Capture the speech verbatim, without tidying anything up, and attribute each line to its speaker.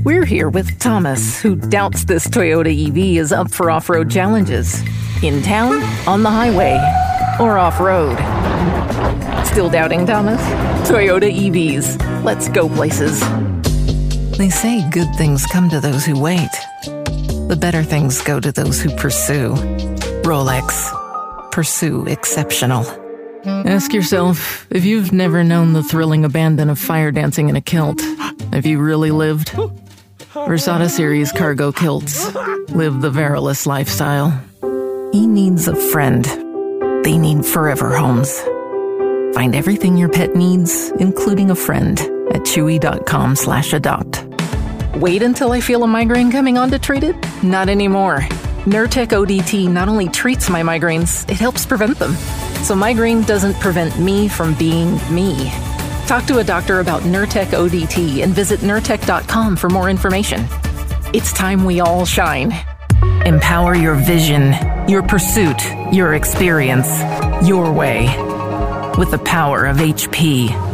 Speaker 1: We're here with Thomas, who doubts this Toyota E V is up for off-road challenges. In town, on the highway, or off-road. Still doubting, Thomas? Toyota E Vs. Let's go places. They say good things come to those who wait. The better things go to those who pursue. Rolex. Pursue exceptional. Ask yourself, if you've never known the thrilling abandon of fire dancing in a kilt, have you really lived? Versata Series cargo kilts. Live the Verilus lifestyle. He needs a friend. They need forever homes. Find everything your pet needs, including a friend, at chewy.com slash adopt. Wait until I feel a migraine coming on to treat it? Not anymore. Nurtec O D T not only treats my migraines, it helps prevent them. So migraine doesn't prevent me from being me. Talk to a doctor about Nurtec O D T and visit nurtec dot com for more information. It's time we all shine. Empower your vision, your pursuit, your experience, your way. With the power of H P.